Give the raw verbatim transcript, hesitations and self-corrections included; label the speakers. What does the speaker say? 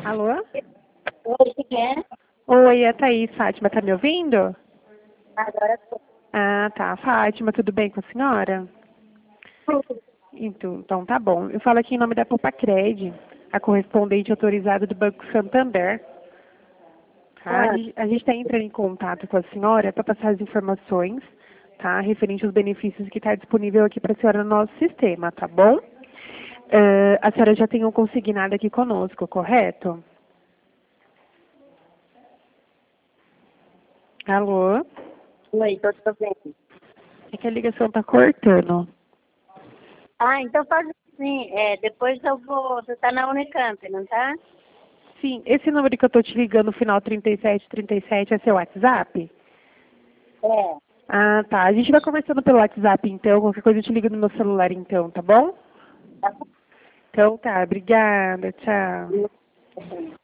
Speaker 1: Alô?
Speaker 2: Oi, quem é?
Speaker 1: Oi, é a Thaís. Fátima, tá me ouvindo?
Speaker 2: Agora tô.
Speaker 1: Ah, tá. Fátima, tudo bem com a senhora? Então, então tá bom. Eu falo aqui em nome da Popacred, a correspondente autorizada do Banco Santander. Tá? A
Speaker 2: Ah,
Speaker 1: gente a gente está entrando em contato com a senhora para passar as informações, tá? Referente aos benefícios que está disponível aqui para a senhora no nosso sistema, tá bom? Eh, a senhora já tem um consignado aqui conosco, correto? Alô?
Speaker 2: oi, tô, tô bem.
Speaker 1: É que a ligação tá cortando.
Speaker 2: Ah, então faz assim, é, depois eu vou, você tá na Unicamp, não tá?
Speaker 1: Sim, esse número que eu tô te ligando, final trinta e sete trinta e sete, é seu WhatsApp?
Speaker 2: É.
Speaker 1: Ah, tá. A gente vai conversando pelo WhatsApp, então. Qualquer coisa eu te ligo no meu celular, então, tá bom?
Speaker 2: Tá
Speaker 1: Então tá, obrigada, tchau.
Speaker 2: bom.